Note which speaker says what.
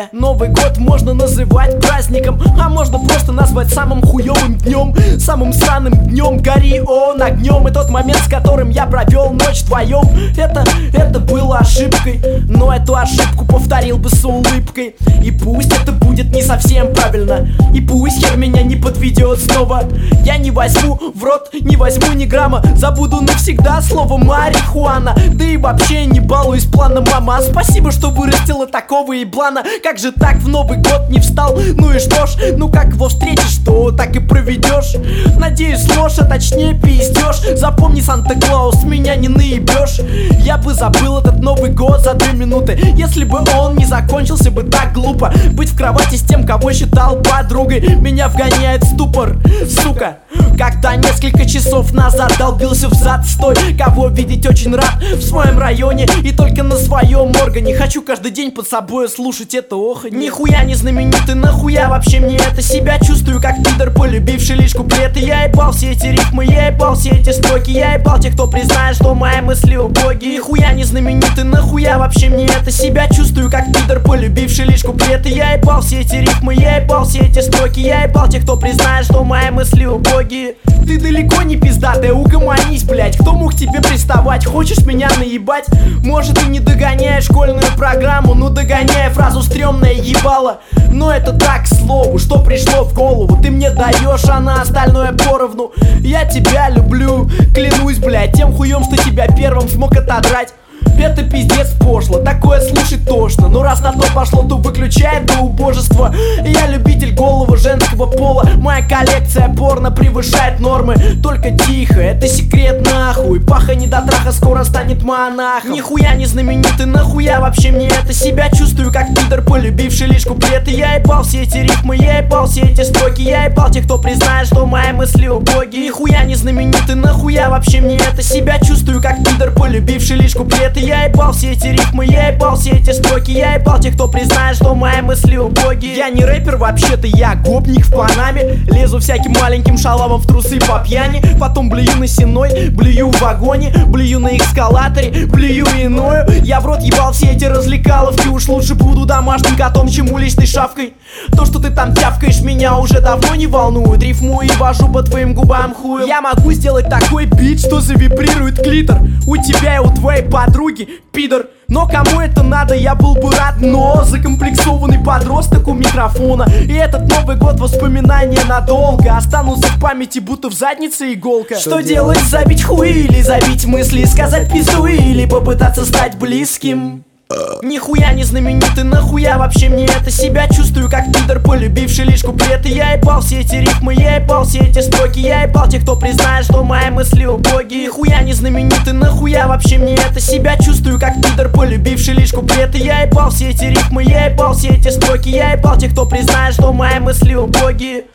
Speaker 1: Новый год можно называть праздником, а можно просто назвать самым хуёвым днем, самым сраным днем. Гори он огнем. И тот момент, с которым я провел ночь вдвоем, это было ошибкой, но эту ошибку повторил бы с улыбкой. И пусть это будет не совсем правильно, и пусть хер меня не подведет снова. Я не возьму в рот, не возьму ни грамма, забуду навсегда слово марихуана. Да и вообще не балуюсь планом, мама. Спасибо, что вырастила такого еблана. Как же так в Новый год не встал? Ну и что ж, ну как его встретишь, то так и проведешь. Надеюсь, ложь, а точнее пиздешь. Запомни, Санта-Клаус, меня не наебешь. Я бы забыл этот Новый год за 2 минуты, если бы он не закончился бы так глупо. Быть в кровати с тем, кого считал подругой, меня вгоняет в ступор, сука. Как-то несколько часов назад долбился в зад с той, кого видеть очень рад в своем районе и только на своем органе. Хочу каждый день под собой слушать это оханье. Нихуя не знаменитый, нахуя вообще мне это? Себя чувствую как пидор, полюбивший лишь куплеты. Я ебал все эти рифмы, я ебал все эти строки, я ебал тех, кто признает, что мои мысли убогие. Нихуя не знаменитый, нахуя вообще мне это? Себя чувствую как пидор, полюбивший лишь куплеты. Я ебал все эти рифмы, я ебал все эти строки, я ебал тех, кто признает, что мои мысли убогие. Ты далеко не пиздатая, угомонись, блять. Кто мог тебе приставать? Хочешь меня наебать? Может, ты не догоняешь школьную программу, ну догоняй фразу стрёмное ебало. Но это так, к слову, что пришло в голову. Ты мне даешь, а на остальное поровну. Я тебя люблю, клянусь, блять, тем хуем, что тебя первым смог отодрать. Это пиздец пошло, такое слушать тошно. Но раз на то пошло, то выключай до убожества. Я любитель голого женского пола, моя коллекция порно превышает нормы. Только тихо, это секрет нахуй. Паха недотраха скоро станет монахом. Нихуя не знаменитый, нахуя вообще мне это? Себя чувствую как пидор, полюбивший лишь куплеты. Я ебал все эти рифмы, я ебал все эти строки, я ебал тех, кто признает, что мои мысли убогие. Нихуя не знаменитый, нахуя вообще мне это? Себя чувствую как пидор, полюбивший лишь куплеты. Я ебал все эти рифмы, я ебал все эти строки, я ебал тех, кто признает, что мои мысли убогие. Я не рэпер вообще-то, я гопник в Панаме. Лезу всяким маленьким шалавам в трусы по пьяни. Потом блюю на сеной, блюю в вагоне, блюю на эскалаторе, блюю иною. Я в рот ебал все эти развлекаловки. Уж лучше буду домашним котом, чем уличной шавкой. То, что ты там тявкаешь, меня уже давно не волнует. Рифмую и вожу по твоим губам хуем. Я могу сделать такой бит, что завибрирует клитор у тебя и у твоей подруги, пидор. Но кому это надо, я был бы рад, но закомплексованный подросток у микрофона. И этот Новый год воспоминания надолго останутся в памяти, будто в заднице иголка. Что делать, забить хуй или забить мысли, сказать пизду или попытаться стать близким? Нихуя не знаменитый, нахуя вообще мне это? Себя чувствую как пидор, полюбивший лишь куплеты. Я ебал все эти рифмы, я ебал все эти строки, я ебал тех, кто признает, что мои мысли убогие. Нихуя не знаменитый, нахуя вообще мне это? Себя чувствую как пидор, полюбивший лишь куплеты. Я ебал все эти рифмы, я ебал все эти строки, я ебал тех, кто признает, что мои мысли убогие.